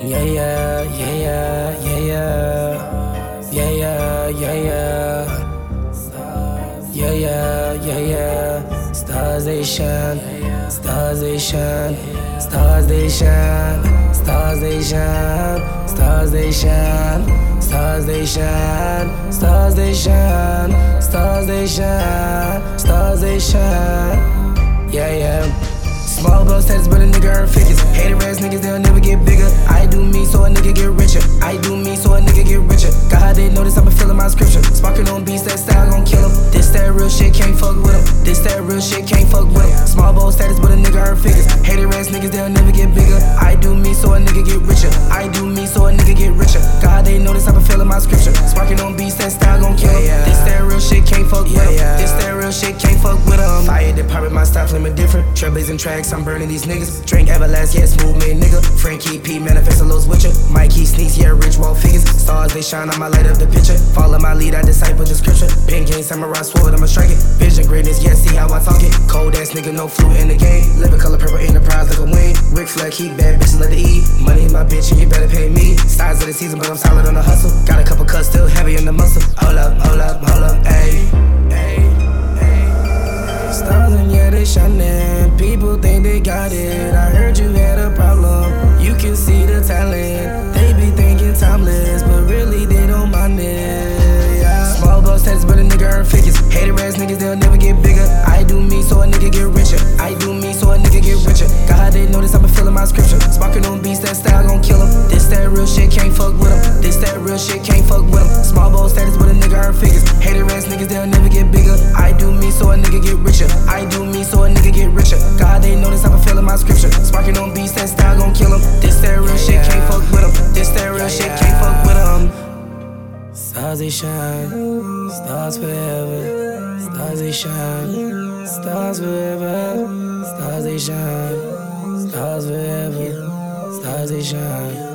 Yeah, yeah, yeah, yeah, yeah, yeah, yeah, yeah, yeah, yeah, yeah, yeah, yeah, yeah. Stars they shine, stars they shine, stars they shine, stars they shine, stars they shine, stars they shine, stars they shine, stars they shine, stars they shine. Yeah, yeah. Small blow status, but a nigga earn figures. Hater ass niggas, they'll never get bigger. I do me, so a nigga get richer. I do me, so a nigga get richer. God, they notice I've been feeling my scripture. Sparking on beats, that style gon' kill 'em. This that real shit, can't fuck with 'em. This that real shit, can't fuck with 'em. Small blow status, but a nigga earn figures. Hater ass niggas, they'll never get bigger. I do me, so a nigga get richer. I do me, so a nigga get richer. God, they notice I've been feeling my scripture. Sparking on beats, that style gon' kill 'em. This that real shit, can't fuck with 'em. This that real shit, can't fuck with 'em. Fire department, my style flaming different. Trailblazing tracks, I'm burning these niggas. Drink Everlast, yeah, smooth man nigga. Frankie P, manifesto Los Witcher. Mikey sneaks, yeah, rich wall figures. Stars, they shine, I'ma light up the picture. Follow my lead, I disciple the scripture. Pen game, samurai sword, I'ma strike it. Vision greatness, yeah, see how I talk it. Cold ass nigga, no flute in the game. Living color purple enterprise like a wing. Rick Flag, keep bad bitches let the eat. Money in my bitch, and you better pay me. Stars of the season, but I'm solid on the hustle. Got a couple cuts, still heavy in the muscle. Hold up, hold up, hold up, ayy. Stars and yeah, they shining. People think they got it. I heard you had a problem. You can see the talent. They be thinking timeless, but really they don't mind it. Yeah. Small blow status, but a nigga earn figures. Hater ass niggas, they'll never get bigger. I do me, so a nigga get richer. I do me, so a nigga get richer. God, they notice I've been feeling my scripture. Sparking on beats, that style gon' kill 'em. This that real shit, can't fuck with 'em. This that real shit, can't fuck with 'em. Small blow status, but a nigga earn figures. Hater ass niggas, they'll never get bigger. I do me, so a nigga get richer. I do me, so a nigga get richer. God, they notice I've been feeling my scripture. Sparking on beats, that style gon' kill 'em. This that real shit, can't fuck with 'em. This that real shit, can't fuck with 'em. Stars they shine, stars forever. Stars they shine, stars forever. Stars they shine, stars forever. Stars they shine.